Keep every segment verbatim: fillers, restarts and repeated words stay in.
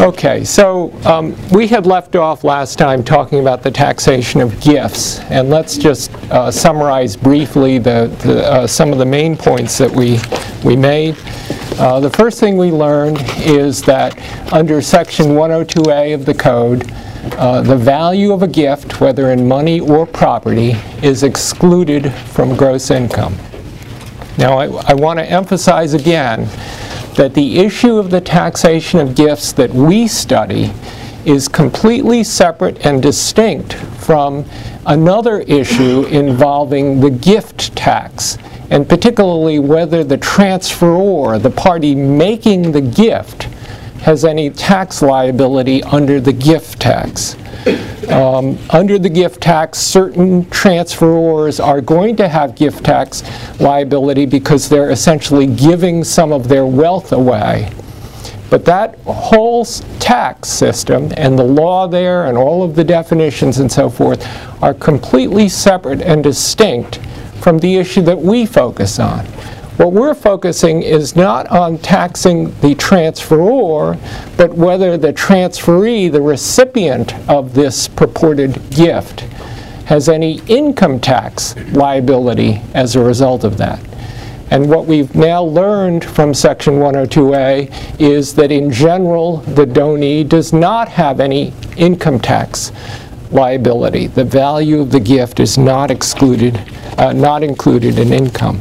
Okay, so um, we had left off last time talking about the taxation of gifts, and let's just uh, summarize briefly the, the, uh, some of the main points that we, we made. Uh, the first thing we learned is that under Section one oh two A of the Code, uh, the value of a gift, whether in money or property, is excluded from gross income. Now, I, I want to emphasize again that the issue of the taxation of gifts that we study is completely separate and distinct from another issue involving the gift tax, and particularly whether the transferor, the party making the gift, has any tax liability under the gift tax. Um, under the gift tax, certain transferors are going to have gift tax liability because they're essentially giving some of their wealth away. But that whole tax system and the law there and all of the definitions and so forth are completely separate and distinct from the issue that we focus on. What we're focusing is not on taxing the transferor, but whether the transferee, the recipient of this purported gift, has any income tax liability as a result of that. And what we've now learned from Section one oh two A is that in general, the donee does not have any income tax liability. The value of the gift is not excluded, uh, not included in income.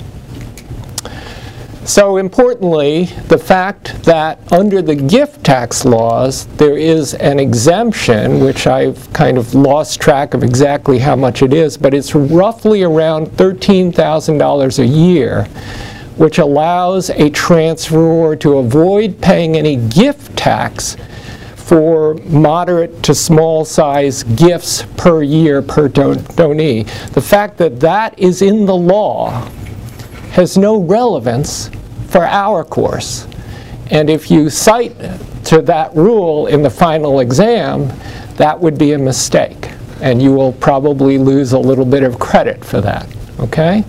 So importantly, the fact that under the gift tax laws there is an exemption, which I've kind of lost track of exactly how much it is, but it's roughly around thirteen thousand dollars a year, which allows a transferor to avoid paying any gift tax for moderate to small size gifts per year per don- donee. The fact that that is in the law has no relevance for our course. And if you cite to that rule in the final exam, that would be a mistake. And you will probably lose a little bit of credit for that. Okay?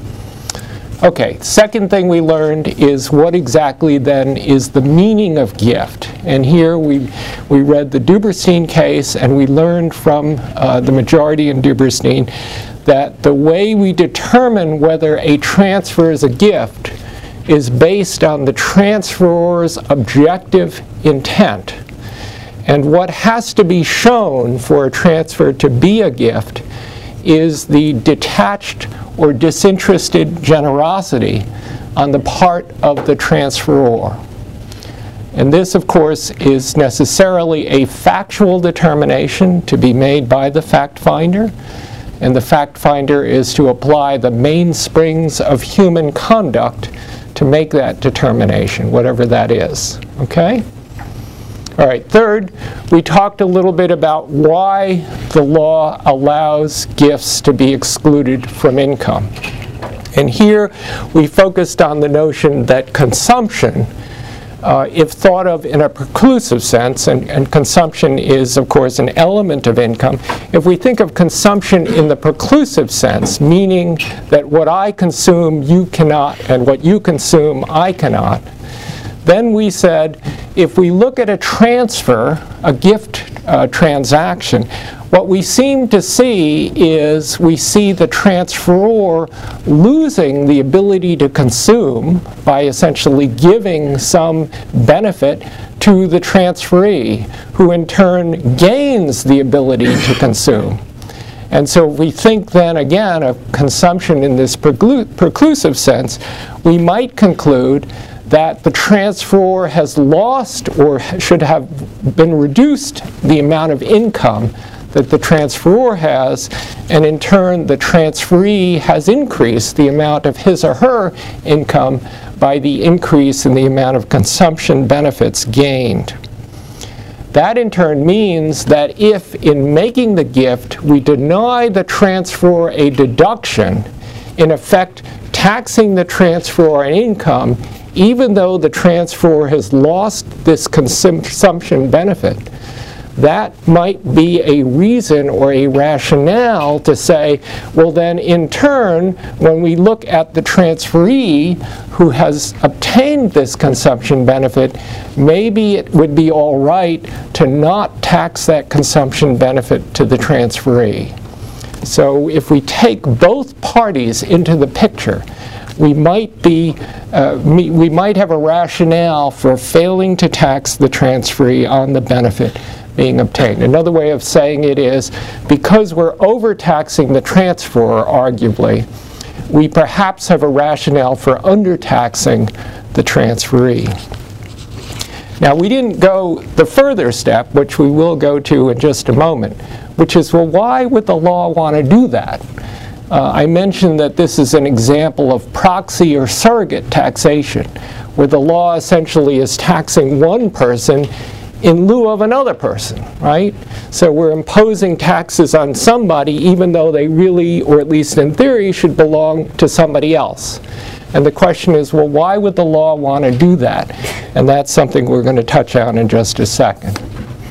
Okay, second thing we learned is what exactly then is the meaning of gift. And here we, we read the Duberstein case, and we learned from uh, the majority in Duberstein that the way we determine whether a transfer is a gift is based on the transferor's objective intent. And what has to be shown for a transfer to be a gift is the detached or disinterested generosity on the part of the transferor. And this, of course, is necessarily a factual determination to be made by the fact finder. And the fact finder is to apply the mainsprings of human conduct to make that determination, whatever that is. Okay? All right, third, we talked a little bit about why the law allows gifts to be excluded from income. And here we focused on the notion that consumption, Uh, if thought of in a preclusive sense, and, and consumption is, of course, an element of income, if we think of consumption in the preclusive sense, meaning that what I consume you cannot, and what you consume I cannot, then we said if we look at a transfer, a gift uh, transaction, what we seem to see is we see the transferor losing the ability to consume by essentially giving some benefit to the transferee, who in turn gains the ability to consume. And so we think then again of consumption in this preclu- preclusive sense, we might conclude that the transferor has lost or should have been reduced the amount of income that the transferor has, and in turn the transferee has increased the amount of his or her income by the increase in the amount of consumption benefits gained. That in turn means that if in making the gift we deny the transferor a deduction, in effect taxing the transferor an income, even though the transferor has lost this consumption benefit, that might be a reason or a rationale to say, well then in turn, when we look at the transferee who has obtained this consumption benefit, maybe it would be all right to not tax that consumption benefit to the transferee. So if we take both parties into the picture, we might be, uh, we might have a rationale for failing to tax the transferee on the benefit being obtained. Another way of saying it is, because we're overtaxing the transferor, arguably, we perhaps have a rationale for undertaxing the transferee. Now, we didn't go the further step, which we will go to in just a moment, which is, well, why would the law want to do that? Uh, I mentioned that this is an example of proxy or surrogate taxation, where the law essentially is taxing one person in lieu of another person, right? So we're imposing taxes on somebody even though they really, or at least in theory, should belong to somebody else. And the question is, well, why would the law want to do that? And that's something we're going to touch on in just a second.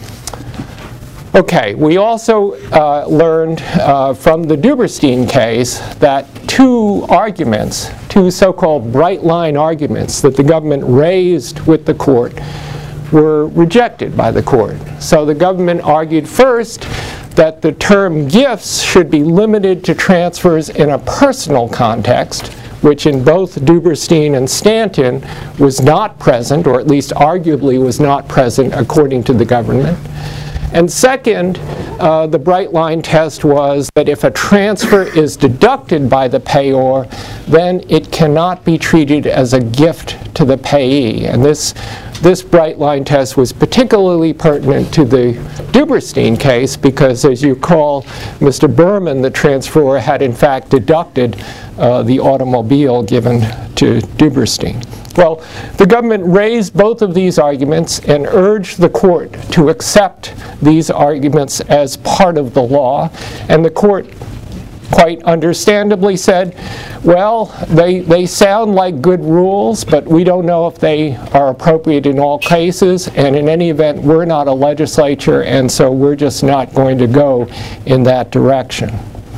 Okay, we also uh, learned uh, from the Duberstein case that two arguments, two so-called bright line arguments that the government raised with the court were rejected by the court. So the government argued first that the term gifts should be limited to transfers in a personal context, which in both Duberstein and Stanton was not present, or at least arguably was not present according to the government. And second, uh, the bright line test was that if a transfer is deducted by the payor, then it cannot be treated as a gift to the payee. And this, this bright line test was particularly pertinent to the Duberstein case because, as you recall, Mister Berman, the transferor, had in fact deducted uh, the automobile given to Duberstein. Well, the government raised both of these arguments and urged the court to accept these arguments as part of the law, and the court quite understandably said, well, they, they sound like good rules, but we don't know if they are appropriate in all cases, and in any event, we're not a legislature, and so we're just not going to go in that direction.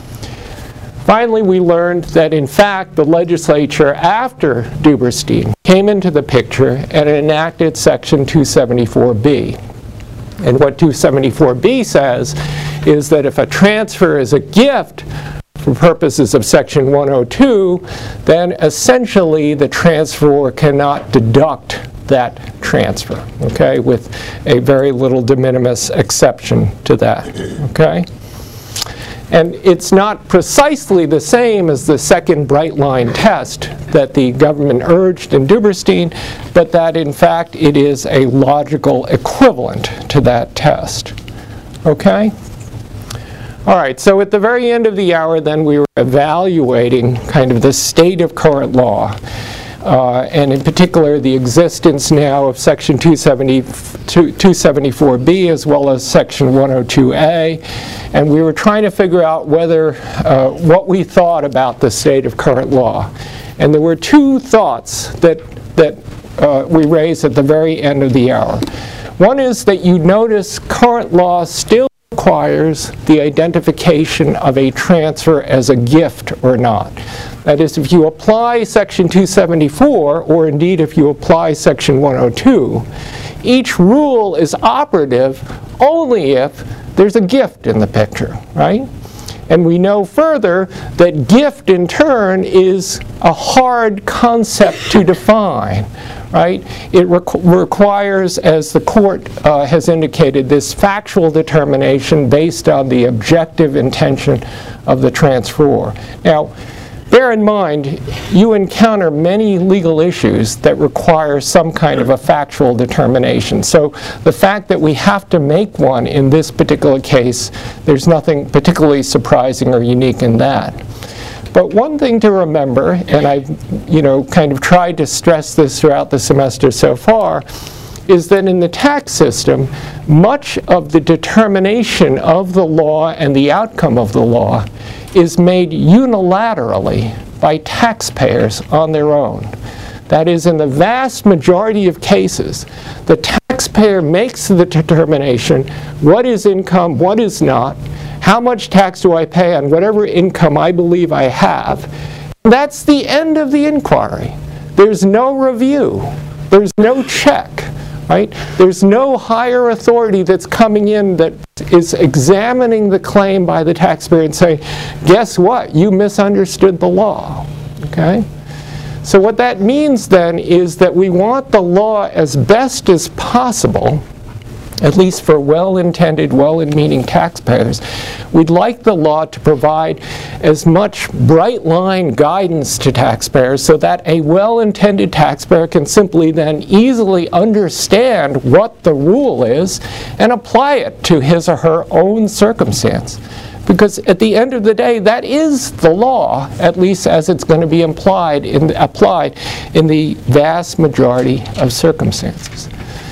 Finally, we learned that, in fact, the legislature, after Duberstein, came into the picture and enacted Section two seventy-four B. And what two seventy-four B says is that if a transfer is a gift for purposes of Section one oh two, then essentially the transferor cannot deduct that transfer, okay, with a very little de minimis exception to that, okay? And it's not precisely the same as the second bright line test that the government urged in Duberstein, but that in fact it is a logical equivalent to that test. Okay? All right, so at the very end of the hour then we were evaluating kind of the state of current law. Uh, and in particular the existence now of Section two seventy-four B as well as Section one oh two A, and we were trying to figure out whether uh, what we thought about the state of current law. And there were two thoughts that, that uh, we raised at the very end of the hour. One is that you notice current law still requires the identification of a transfer as a gift or not. That is, if you apply Section two seventy-four, or indeed if you apply Section one oh two, each rule is operative only if there's a gift in the picture, right? And we know further that gift in turn is a hard concept to define, right? It requ requires, as the court uh, has indicated, this factual determination based on the objective intention of the transferor. Now, bear in mind, you encounter many legal issues that require some kind of a factual determination. So the fact that we have to make one in this particular case, there's nothing particularly surprising or unique in that. But one thing to remember, and I've you know, kind of tried to stress this throughout the semester so far, is that in the tax system, much of the determination of the law and the outcome of the law is made unilaterally by taxpayers on their own. That is, in the vast majority of cases, the tax taxpayer makes the determination, what is income, what is not, how much tax do I pay on whatever income I believe I have. That's the end of the inquiry. There's no review. There's no check, right? There's no higher authority that's coming in that is examining the claim by the taxpayer and saying, guess what? You misunderstood the law, okay? So what that means then is that we want the law as best as possible, at least for well-intended, well-meaning taxpayers. We'd like the law to provide as much bright-line guidance to taxpayers so that a well-intended taxpayer can simply then easily understand what the rule is and apply it to his or her own circumstance. Because at the end of the day, that is the law, at least as it's going to be implied in, applied in the vast majority of circumstances.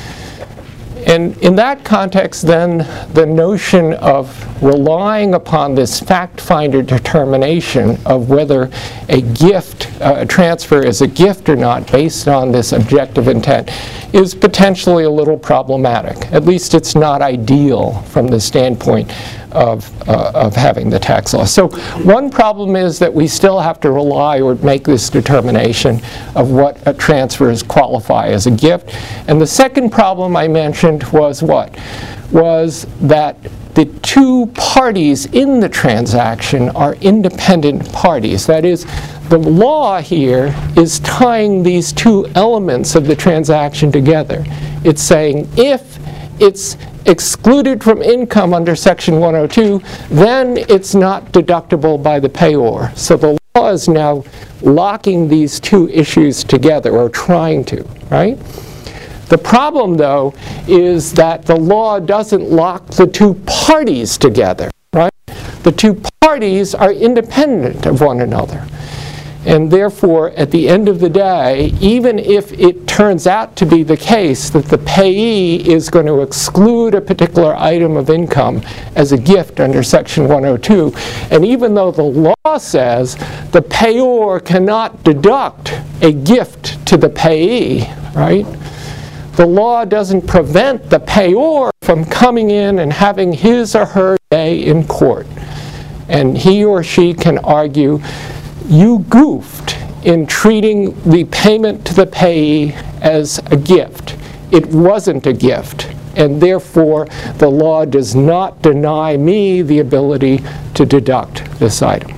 And in that context, then, the notion of relying upon this fact-finder determination of whether a gift, uh, a transfer is a gift or not based on this objective intent is potentially a little problematic. At least it's not ideal from the standpoint of, uh, of having the tax law. So one problem is that we still have to rely or make this determination of what a transfers qualify as a gift. And the second problem I mentioned was what? Was that the two parties in the transaction are independent parties. That is, the law here is tying these two elements of the transaction together. It's saying if it's excluded from income under Section one oh two, then it's not deductible by the payor. So the law is now locking these two issues together, or trying to, right? The problem, though, is that the law doesn't lock the two parties together, right? The two parties are independent of one another. And therefore, at the end of the day, even if it turns out to be the case that the payee is going to exclude a particular item of income as a gift under Section one oh two, and even though the law says the payor cannot deduct a gift to the payee, right? The law doesn't prevent the payor from coming in and having his or her day in court. And he or she can argue, you goofed in treating the payment to the payee as a gift. It wasn't a gift, and therefore the law does not deny me the ability to deduct this item.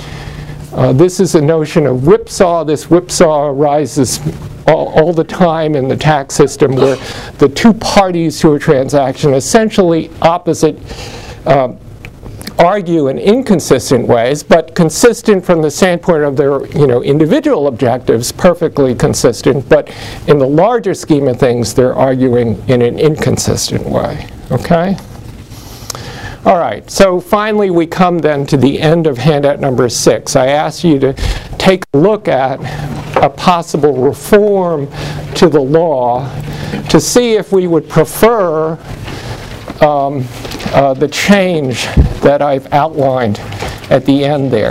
Uh, this is a notion of whipsaw. This whipsaw arises all, all the time in the tax system, where the two parties to a transaction, essentially opposite, uh, argue in inconsistent ways, but consistent from the standpoint of their, you know, individual objectives, perfectly consistent, but in the larger scheme of things, they're arguing in an inconsistent way, okay? All right, so finally we come then to the end of handout number six. I asked you to take a look at a possible reform to the law to see if we would prefer um, uh, the change that I've outlined at the end there.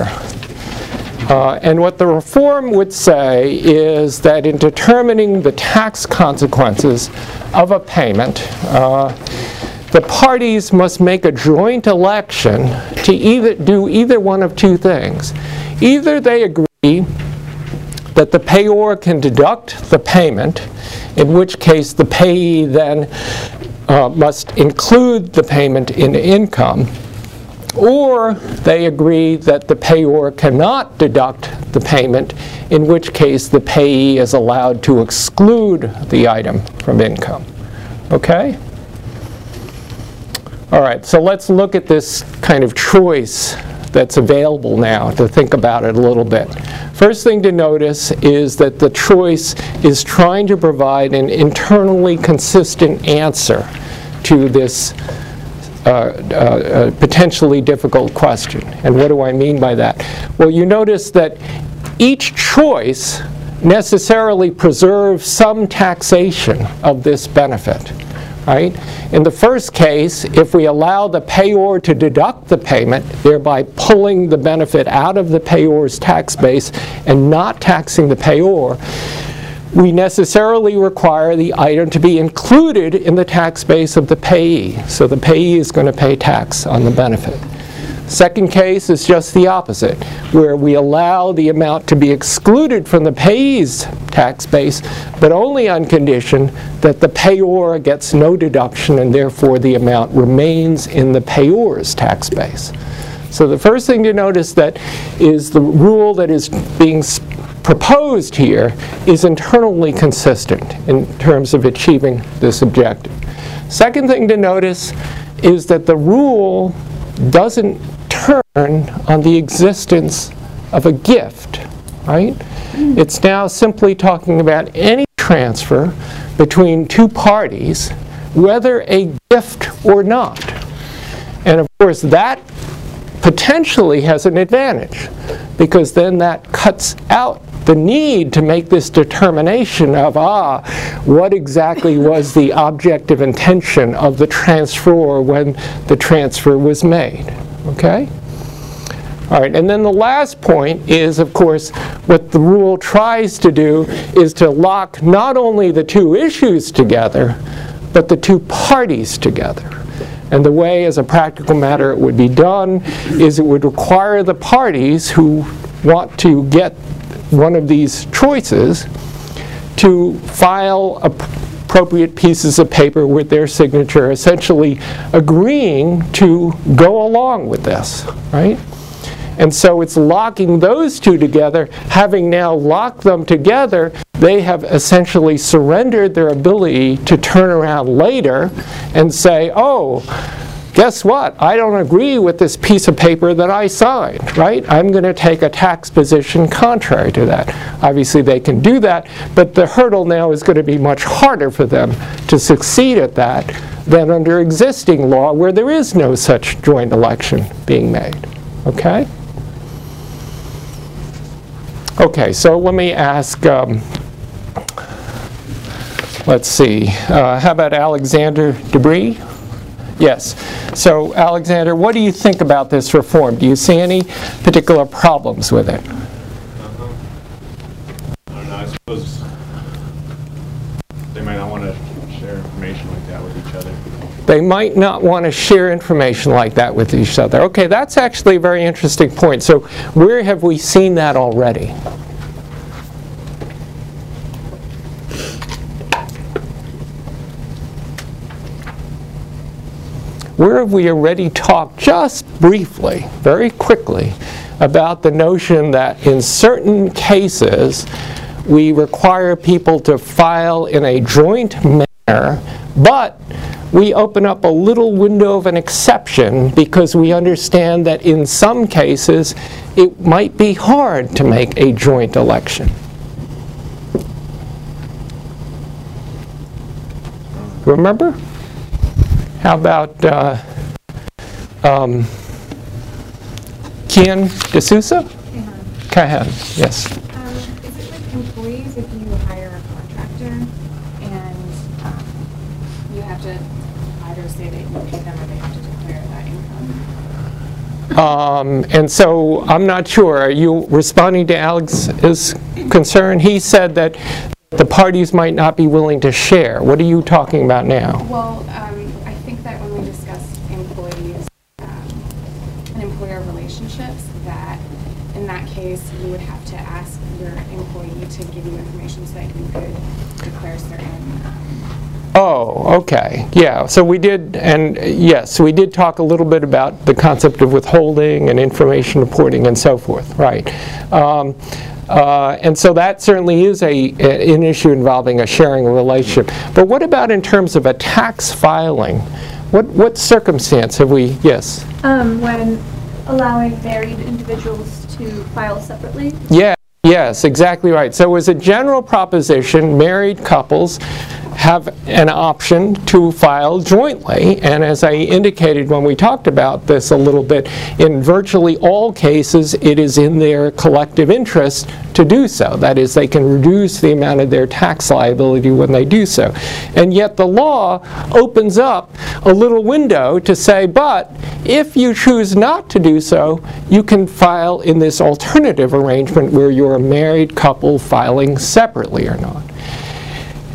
Uh, and what the reform would say is that in determining the tax consequences of a payment, uh, the parties must make a joint election to either do either one of two things. Either they agree that the payor can deduct the payment, in which case the payee then uh, must include the payment in income, or they agree that the payor cannot deduct the payment, in which case the payee is allowed to exclude the item from income. Okay? All right, so let's look at this kind of choice that's available now to think about it a little bit. First thing to notice is that the choice is trying to provide an internally consistent answer to this uh, uh, potentially difficult question. And what do I mean by that? Well, you notice that each choice necessarily preserves some taxation of this benefit. Right? In the first case, if we allow the payor to deduct the payment, thereby pulling the benefit out of the payor's tax base and not taxing the payor, we necessarily require the item to be included in the tax base of the payee. So the payee is going to pay tax on the benefit. Second case is just the opposite, where we allow the amount to be excluded from the payee's tax base, but only on condition that the payor gets no deduction, and therefore the amount remains in the payor's tax base. So the first thing to notice that is the rule that is being proposed here is internally consistent in terms of achieving this objective. Second thing to notice is that the rule doesn't turn on the existence of a gift, right? It's now simply talking about any transfer between two parties, whether a gift or not. And of course that potentially has an advantage, because then that cuts out the need to make this determination of, ah, what exactly was the objective intention of the transferor when the transfer was made, okay? All right, and then the last point is, of course, what the rule tries to do is to lock not only the two issues together, but the two parties together. And the way, as a practical matter, it would be done is it would require the parties who want to get one of these choices to file appropriate pieces of paper with their signature, essentially agreeing to go along with this, right? And so it's locking those two together. Having now locked them together, they have essentially surrendered their ability to turn around later and say, oh, guess what? I don't agree with this piece of paper that I signed, right? I'm going to take a tax position contrary to that. Obviously they can do that, but the hurdle now is going to be much harder for them to succeed at that than under existing law, where there is no such joint election being made, okay? Okay, so let me ask, um, let's see, uh, how about Alexander Debris? Yes. So, Alexander, what do you think about this reform? Do you see any particular problems with it? Uh-huh. I don't know. I suppose they might not want to share information like that with each other. They might not want to share information like that with each other. Okay, that's actually a very interesting point. So, where have we seen that already? Where have we already talked just briefly, very quickly, about the notion that in certain cases we require people to file in a joint manner, but we open up a little window of an exception because we understand that in some cases it might be hard to make a joint election. Remember? How about uh, um, Kian D'Souza? Kahan, yes. Um, is it like employees if you hire a contractor and um, you have to either say that you pay them or they have to declare that income? Um, and so I'm not sure. Are you responding to Alex's concern? He said that the parties might not be willing to share. What are you talking about now? Well, um, I think that when we discuss employees um, and employer relationships, that in that case you would have to ask your employee to give you information so that you could declare certain. Um, oh, okay. Yeah, so we did, and yes, we did talk a little bit about the concept of withholding and information reporting and so forth, right. Um, Uh, and so that certainly is a, a, an issue involving a sharing relationship. But what about in terms of a tax filing? What, what circumstance have we, yes? Um, when allowing married individuals to file separately? Yeah, yes, exactly right. So as a general proposition, married couples have an option to file jointly, and as I indicated when we talked about this a little bit, in virtually all cases it is in their collective interest to do so. That is, they can reduce the amount of their tax liability when they do so. And yet the law opens up a little window to say, but if you choose not to do so, you can file in this alternative arrangement where you're a married couple filing separately or not.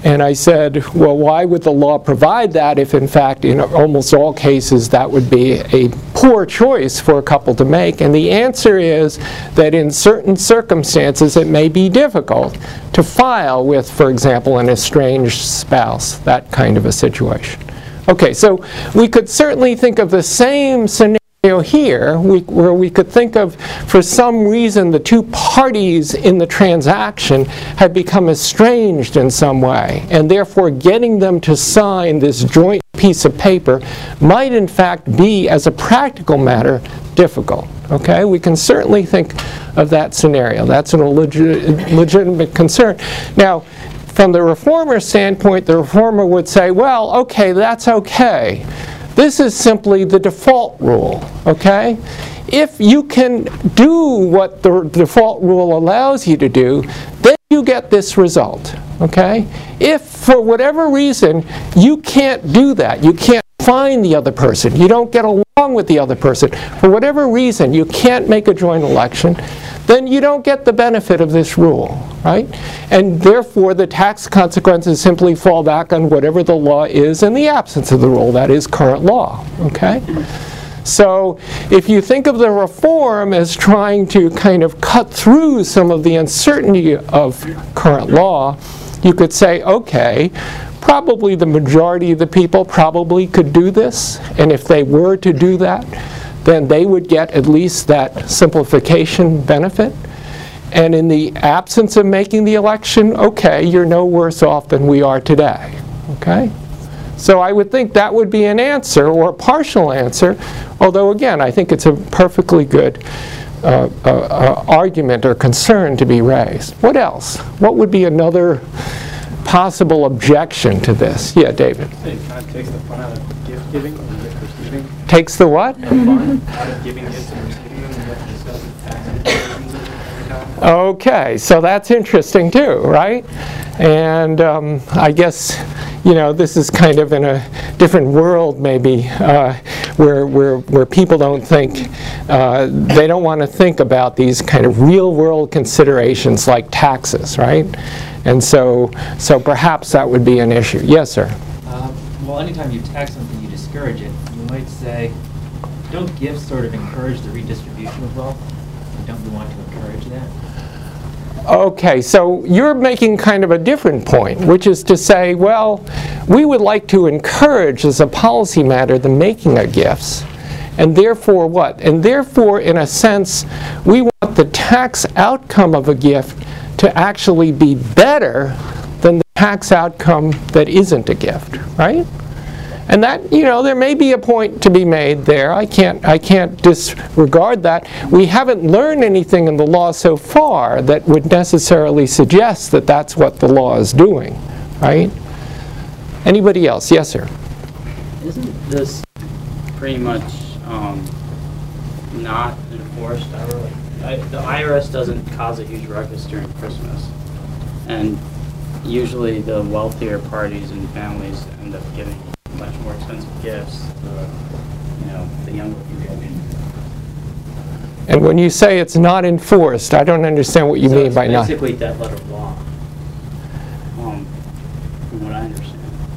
And I said, well, why would the law provide that if, in fact, in almost all cases, that would be a poor choice for a couple to make? And the answer is that in certain circumstances, it may be difficult to file with, for example, an estranged spouse, that kind of a situation. Okay, so we could certainly think of the same scenario here, we, where we could think of, for some reason, the two parties in the transaction had become estranged in some way, and therefore getting them to sign this joint piece of paper might in fact be, as a practical matter, difficult. Okay, we can certainly think of that scenario. That's a legit, legitimate concern. Now, from the reformer standpoint, the reformer would say, well, okay, that's okay. This is simply the default rule, okay? If you can do what the default rule allows you to do, then you get this result, okay? If, for whatever reason, you can't do that, you can't find the other person, you don't get along with the other person, for whatever reason, you can't make a joint election, then you don't get the benefit of this rule, right? And therefore, the tax consequences simply fall back on whatever the law is in the absence of the rule, that is current law, okay? So if you think of the reform as trying to kind of cut through some of the uncertainty of current law, you could say, okay, probably the majority of the people probably could do this, and if they were to do that, then they would get at least that simplification benefit. And in the absence of making the election, okay, you're no worse off than we are today, okay? So I would think that would be an answer, or a partial answer, although again, I think it's a perfectly good uh, uh, uh, argument or concern to be raised. What else? What would be another possible objection to this? Yeah, David. It kind of takes the fun out of gift giving and gift receiving. Takes the what? The fun out of giving gifts and receiving them. You have to discuss the tax implications every time. Okay, so that's interesting too, right? And um, I guess, you know, this is kind of in a different world maybe, uh, where, where, where people don't think, uh, they don't want to think about these kind of real world considerations like taxes, right? And so, so perhaps that would be an issue. Yes, sir? Um, well, anytime you tax something, you discourage it. You might say, don't gifts sort of encourage the redistribution of wealth? Don't we want to encourage that? Okay, so you're making kind of a different point, which is to say, well, we would like to encourage as a policy matter the making of gifts, and therefore what? And therefore, in a sense, we want the tax outcome of a gift to actually be better than the tax outcome that isn't a gift, right? And that, you know, there may be a point to be made there. I can't, I can't disregard that. We haven't learned anything in the law so far that would necessarily suggest that that's what the law is doing, right? Anybody else? Yes, sir. Isn't this pretty much um, not enforced ever? Like, I, the I R S doesn't cause a huge ruckus during Christmas, and usually the wealthier parties and families end up giving much more expensive gifts to, you know, the younger people. And when you say it's not enforced, I don't understand what you so mean by not. It's basically dead letter law, um, from what I understand.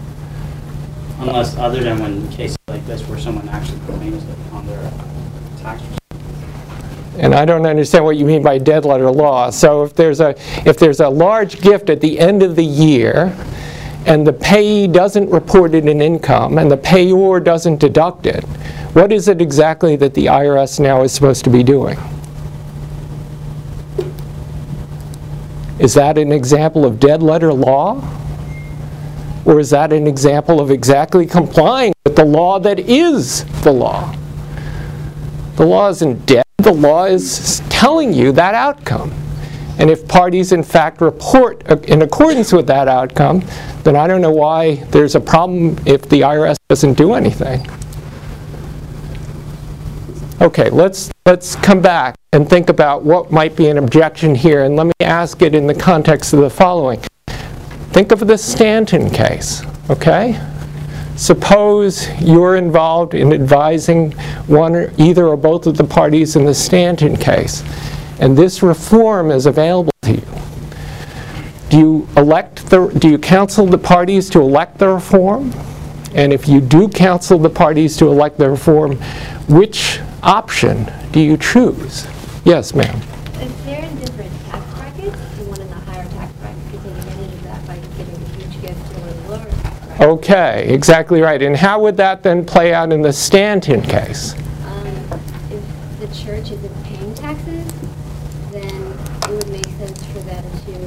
Unless, other than when cases like this where someone actually claims it on their tax return. And I don't understand what you mean by dead letter law. So if there's a if there's a large gift at the end of the year, and the payee doesn't report it in income, and the payor doesn't deduct it, what is it exactly that the I R S now is supposed to be doing? Is that an example of dead letter law? Or is that an example of exactly complying with the law that is the law? The law isn't dead. The law is telling you that outcome. And if parties, in fact, report in accordance with that outcome, then I don't know why there's a problem if the I R S doesn't do anything. Okay, let's, let's come back and think about what might be an objection here. And let me ask it in the context of the following. Think of the Stanton case, okay? Suppose you're involved in advising one or either or both of the parties in the Stanton case, and this reform is available to you. Do you elect the, do you counsel the parties to elect the reform? And if you do counsel the parties to elect the reform, which option do you choose? Yes, ma'am. If they're in different tax brackets, the one in the higher tax bracket could take advantage of that by giving a huge gift to one in the lower tax bracket. Okay, exactly right. And how would that then play out in the Stanton case? Um, if the church isn't paying taxes, then it would make sense for them to,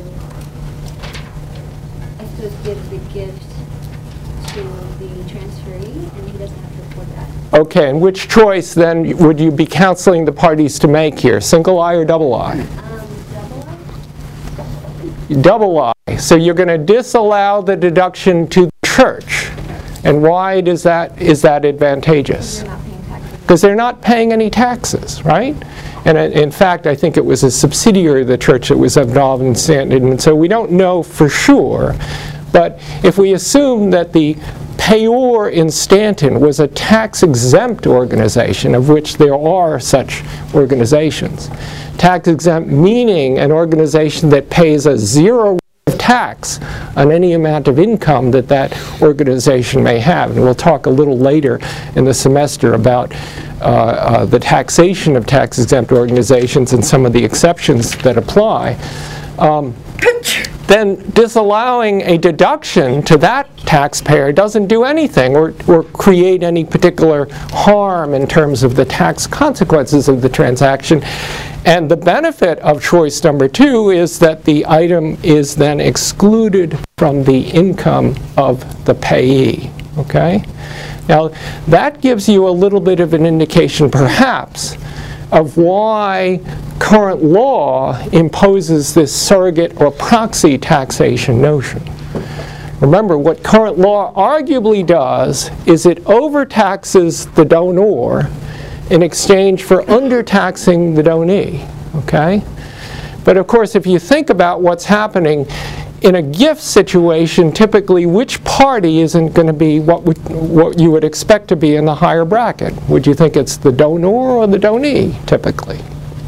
I suppose, give the gift to the transferee, and he doesn't have to report that. Okay, and which choice then would you be counseling the parties to make here? Single I or double I? Um, double I? Double I. So you're going to disallow the deduction to the church. And why does that, is that advantageous? They're not paying taxes. Because they're not paying any taxes, right? And uh, in fact, I think it was a subsidiary of the church that was involved in Stanton, and so we don't know for sure. But if we assume that the payor in Stanton was a tax-exempt organization, of which there are such organizations, tax-exempt meaning an organization that pays a zero tax on any amount of income that that organization may have. And we'll talk a little later in the semester about uh, uh, the taxation of tax-exempt organizations and some of the exceptions that apply. Um, then disallowing a deduction to that taxpayer doesn't do anything or, or create any particular harm in terms of the tax consequences of the transaction. And the benefit of choice number two is that the item is then excluded from the income of the payee. Okay? Now, that gives you a little bit of an indication, perhaps, of why current law imposes this surrogate or proxy taxation notion. Remember, what current law arguably does is it overtaxes the donor in exchange for undertaxing the donee. Okay? But of course, if you think about what's happening in a gift situation, typically which party isn't going to be what, would, what you would expect to be in the higher bracket? Would you think it's the donor or the donee, typically?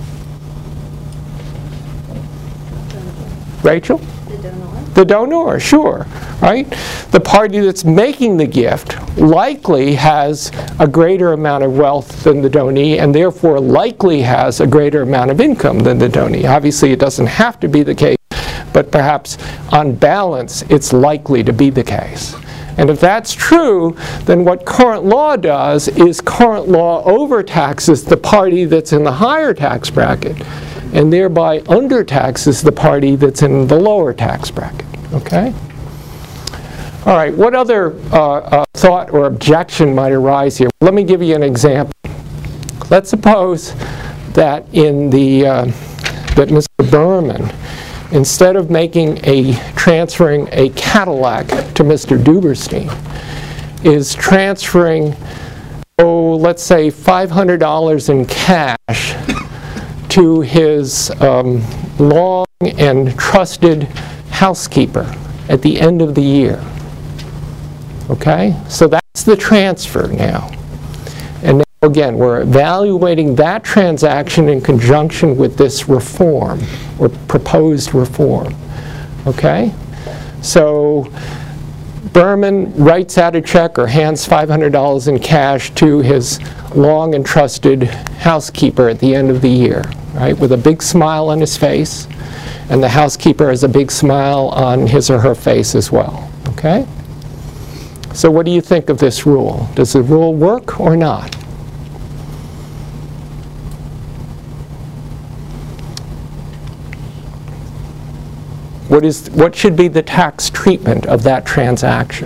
Rachel? The donor. The donor, sure, right? The party that's making the gift likely has a greater amount of wealth than the donee, and therefore likely has a greater amount of income than the donee. Obviously, it doesn't have to be the case, but perhaps on balance, it's likely to be the case. And if that's true, then what current law does is current law overtaxes the party that's in the higher tax bracket, and thereby undertaxes the party that's in the lower tax bracket. Okay? All right, what other uh, uh, thought or objection might arise here? Let me give you an example. Let's suppose that in the uh, that Mister Berman, instead of making a transferring a Cadillac to Mister Duberstein, is transferring, oh, let's say five hundred dollars in cash to his um, long and trusted housekeeper at the end of the year. Okay? So that's the transfer now. And now, again, we're evaluating that transaction in conjunction with this reform, or proposed reform. Okay? So Berman writes out a check or hands five hundred dollars in cash to his long and trusted housekeeper at the end of the year, right, with a big smile on his face, and the housekeeper has a big smile on his or her face as well. Okay? So what do you think of this rule? Does the rule work or not? What is, what should be the tax treatment of that transaction?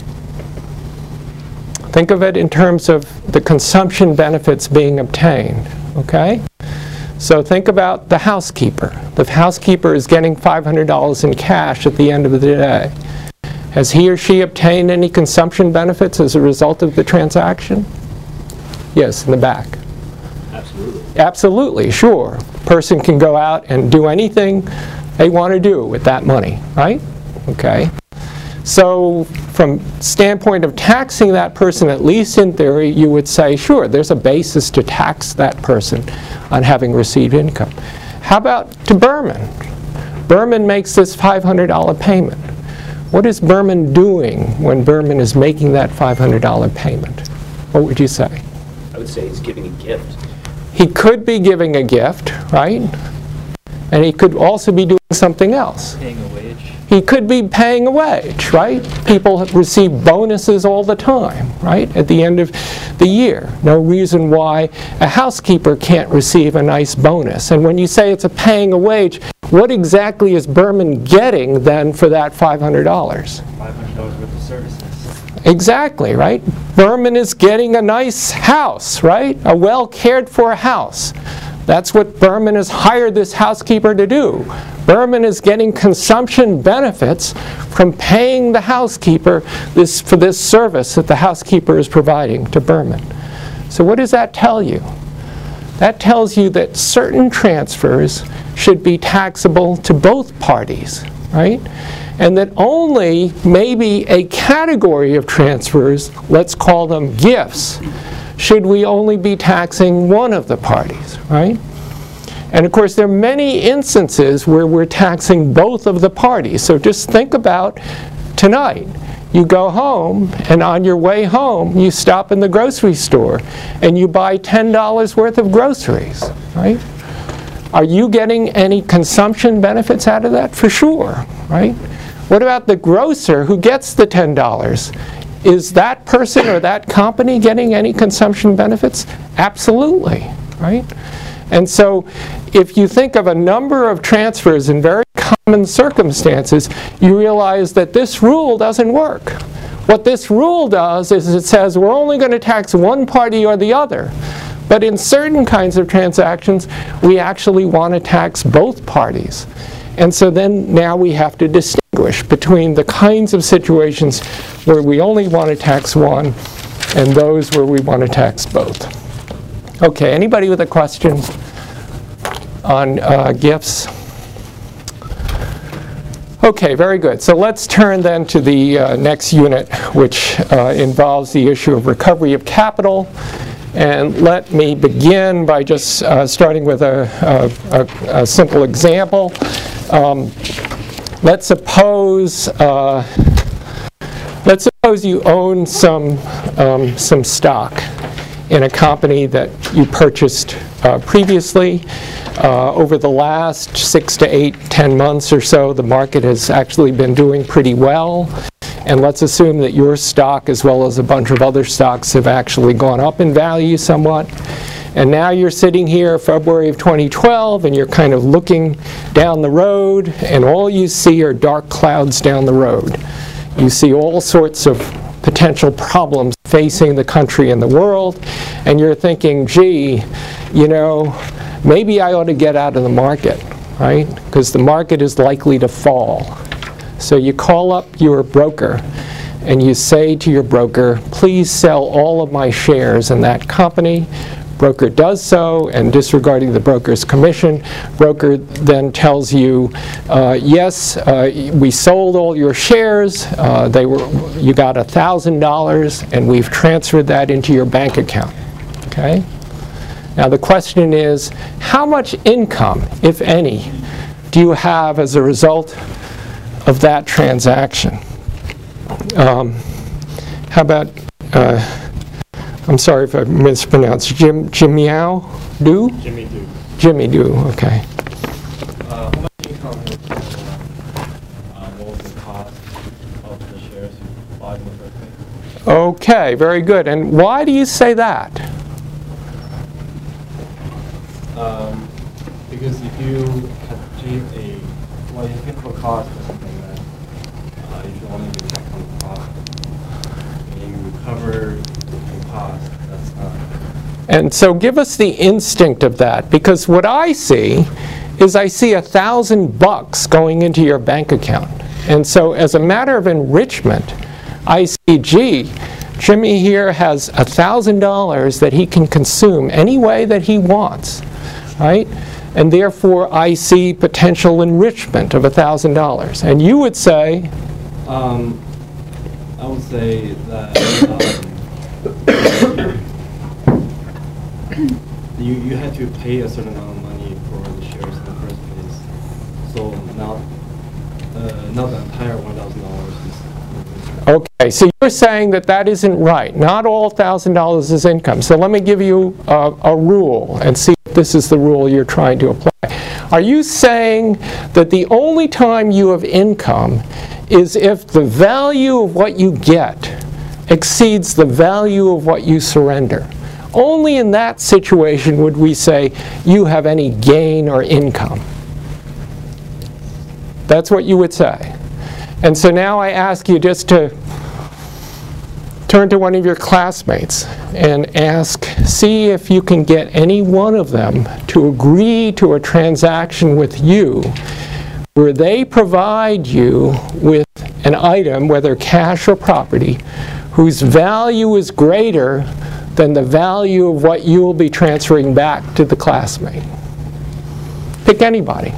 Think of it in terms of the consumption benefits being obtained, okay? So think about the housekeeper. The housekeeper is getting five hundred dollars in cash at the end of the day. Has he or she obtained any consumption benefits as a result of the transaction? Yes, in the back. Absolutely. Absolutely, sure. Person can go out and do anything they want to do with that money, right? Okay. So from standpoint of taxing that person, at least in theory, you would say, sure, there's a basis to tax that person on having received income. How about to Berman? Berman makes this five hundred dollar payment. What is Berman doing when Berman is making that five hundred dollar payment? What would you say? I would say he's giving a gift. He could be giving a gift, right? And he could also be doing something else. Paying a wage. He could be paying a wage, right? People receive bonuses all the time, right? At the end of the year. No reason why a housekeeper can't receive a nice bonus. And when you say it's a paying a wage, what exactly is Berman getting then for that five hundred dollars? five hundred dollars worth of services. Exactly, right? Berman is getting a nice house, right? A well cared for house. That's what Berman has hired this housekeeper to do. Berman is getting consumption benefits from paying the housekeeper this, for this service that the housekeeper is providing to Berman. So what does that tell you? That tells you that certain transfers should be taxable to both parties, right? And that only maybe a category of transfers, let's call them gifts, should we only be taxing one of the parties, right? And of course, there are many instances where we're taxing both of the parties. So just think about tonight. You go home, and on your way home, you stop in the grocery store, and you buy ten dollars worth of groceries, right? Are you getting any consumption benefits out of that? For sure, right? What about the grocer who gets the ten dollars? Is that person or that company getting any consumption benefits? Absolutely, right? And so if you think of a number of transfers in very common circumstances, you realize that this rule doesn't work. What this rule does is it says we're only going to tax one party or the other. But in certain kinds of transactions, we actually want to tax both parties. And so then now we have to distinguish between the kinds of situations where we only want to tax one and those where we want to tax both. Okay, anybody with a question on uh, gifts? Okay, very good. So let's turn then to the uh, next unit, which uh, involves the issue of recovery of capital. And let me begin by just uh, starting with a, a, a, a simple example. Um, let's suppose uh, let's suppose you own some um, some stock in a company that you purchased uh, previously. Uh, over the last six to eight, ten months or so, the market has actually been doing pretty well. And let's assume that your stock, as well as a bunch of other stocks, have actually gone up in value somewhat. And now you're sitting here February of twenty twelve, and you're kind of looking down the road, and all you see are dark clouds down the road. You see all sorts of potential problems facing the country and the world, and you're thinking, gee, you know, maybe I ought to get out of the market, right? Because the market is likely to fall. So you call up your broker and you say to your broker, please sell all of my shares in that company. Broker does so, and disregarding the broker's commission, broker then tells you, uh, yes, uh, we sold all your shares, uh, they were, you got one thousand dollars, and we've transferred that into your bank account. Okay? Now the question is, how much income, if any, do you have as a result of that transaction? Um, how about, uh, I'm sorry if I mispronounced, Jim, Jimmyao Do? Jimmy Do. Jimmy Do, okay. Uh, how much income would you uh, what was the cost of the shares you bought in the first place? Okay, very good. And why do you say that? Um, because if you achieve a, well, if you have a cost or something that uh, you should only be taxed on the profit, and you recover the cost, that's not. And so give us the instinct of that, because what I see is I see a thousand bucks going into your bank account. And so as a matter of enrichment, I see, gee, Jimmy here has a thousand dollars that he can consume any way that he wants, right? And therefore I see potential enrichment of a thousand dollars. And you would say? Um, I would say that um, you, you had to pay a certain amount of money for the shares in the first place. So now Okay, so you're saying that that isn't right. Not all one thousand dollars is income. So let me give you a, a rule and see if this is the rule you're trying to apply. Are you saying that the only time you have income is if the value of what you get exceeds the value of what you surrender? Only in that situation would we say you have any gain or income. That's what you would say. And so now I ask you just to turn to one of your classmates and ask, see if you can get any one of them to agree to a transaction with you where they provide you with an item, whether cash or property, whose value is greater than the value of what you will be transferring back to the classmate. Pick anybody.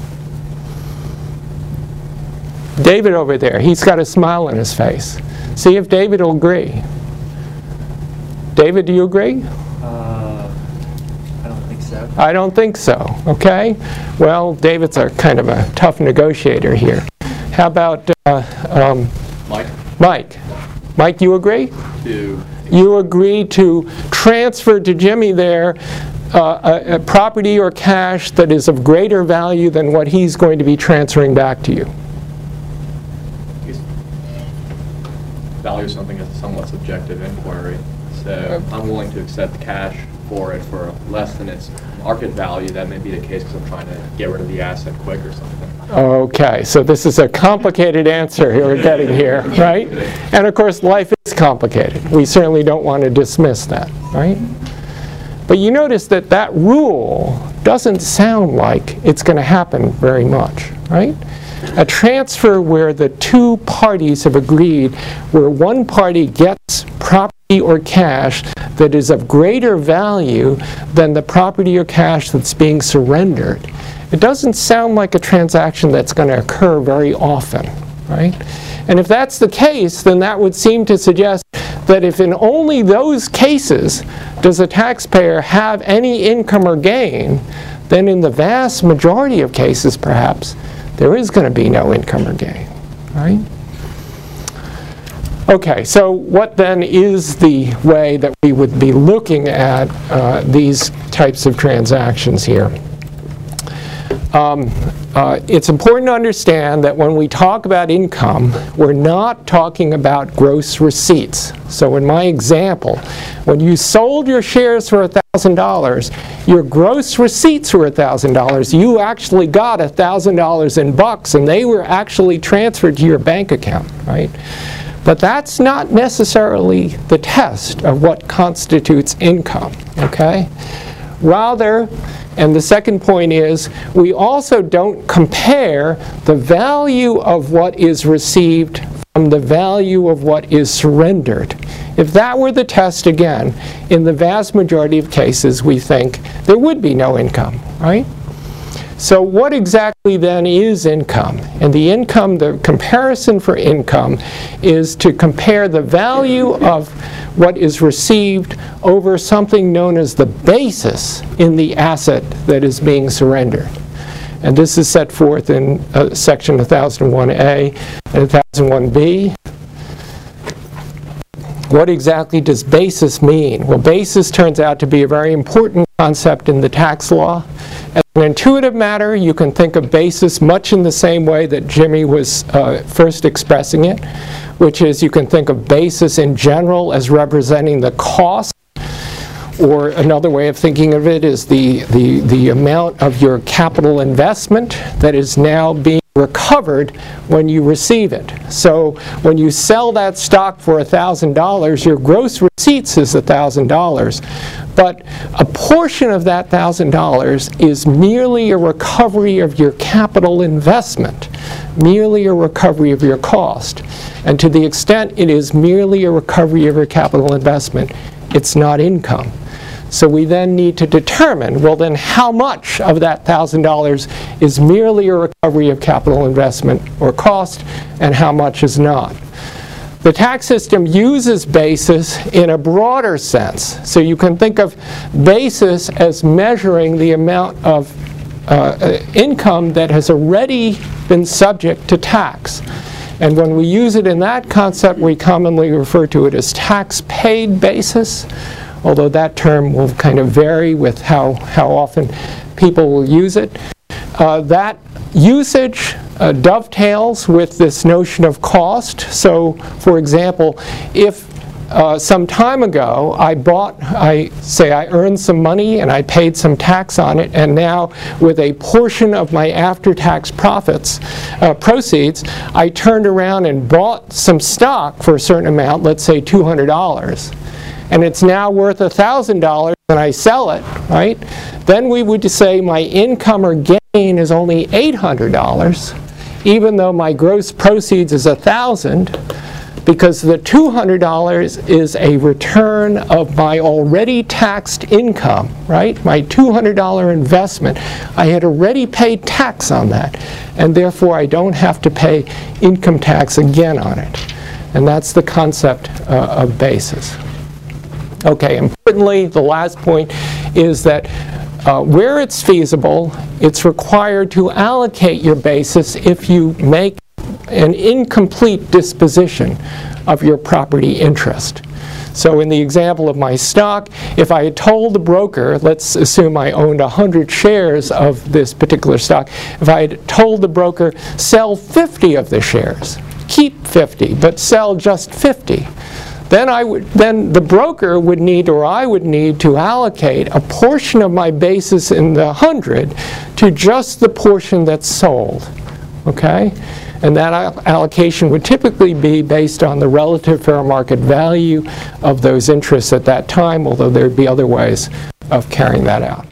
David over there, he's got a smile on his face. See if David will agree. David, do you agree? Uh, I don't think so. I don't think so, okay? Well, David's a kind of a tough negotiator here. How about uh, um, Mike? Mike? Mike, you agree? To You agree to transfer to Jimmy there uh, a, a property or cash that is of greater value than what he's going to be transferring back to you. value something is a somewhat subjective inquiry. So I'm willing to accept cash for it for less than its market value. That may be the case because I'm trying to get rid of the asset quick or something. Okay, so this is a complicated answer we're getting here, right? And of course, life is complicated. We certainly don't want to dismiss that, right? But you notice that that rule doesn't sound like it's going to happen very much, right? A transfer where the two parties have agreed, where one party gets property or cash that is of greater value than the property or cash that's being surrendered. It doesn't sound like a transaction that's going to occur very often, right? And if that's the case, then that would seem to suggest that if in only those cases does a taxpayer have any income or gain, then in the vast majority of cases, perhaps, there is going to be no income or gain, right? Okay, so what then is the way that we would be looking at uh, these types of transactions here? Um, uh, it's important to understand that when we talk about income, we're not talking about gross receipts. So in my example, when you sold your shares for one thousand dollars, your gross receipts were one thousand dollars. You actually got one thousand dollars in bucks, and they were actually transferred to your bank account, right? But that's not necessarily the test of what constitutes income, okay? Rather, and the second point is, we also don't compare the value of what is received from the value of what is surrendered. If that were the test, again, in the vast majority of cases, we think there would be no income, right? So what exactly then is income? And the income, the comparison for income is to compare the value of what is received over something known as the basis in the asset that is being surrendered. And this is set forth in uh, section one thousand one A and one thousand one B. What exactly does basis mean? Well, basis turns out to be a very important concept in the tax law. As an intuitive matter, you can think of basis much in the same way that Jimmy was uh, first expressing it, which is you can think of basis in general as representing the cost, or another way of thinking of it is the, the, the amount of your capital investment that is now being recovered when you receive it. So when you sell that stock for one thousand dollars, your gross receipts is one thousand dollars. But a portion of that one thousand dollars is merely a recovery of your capital investment, merely a recovery of your cost. And to the extent it is merely a recovery of your capital investment, it's not income. So we then need to determine, well then how much of that one thousand dollars is merely a recovery of capital investment or cost, and how much is not. The tax system uses basis in a broader sense. So you can think of basis as measuring the amount of uh, income that has already been subject to tax. And when we use it in that concept, we commonly refer to it as tax paid basis, although that term will kind of vary with how, how often people will use it. Uh, that usage uh, dovetails with this notion of cost. So, for example, if uh, some time ago I bought, I say I earned some money and I paid some tax on it, and now with a portion of my after-tax profits, uh, proceeds, I turned around and bought some stock for a certain amount, let's say two hundred dollars, and it's now worth one thousand dollars and I sell it, right? Then we would say my income or gain is only eight hundred dollars, even though my gross proceeds is one thousand dollars, because the two hundred dollars is a return of my already taxed income, right? My two hundred dollar investment. I had already paid tax on that, and therefore I don't have to pay income tax again on it. And that's the concept uh, of basis. Okay, importantly, the last point is that uh, where it's feasible, it's required to allocate your basis if you make an incomplete disposition of your property interest. So in the example of my stock, if I had told the broker, let's assume I owned one hundred shares of this particular stock, if I had told the broker, sell fifty of the shares, keep fifty, but sell just fifty, then I would, then the broker would need, or I would need, to allocate a portion of my basis in the one hundred to just the portion that's sold, okay? And that allocation would typically be based on the relative fair market value of those interests at that time, although there'd be other ways of carrying that out.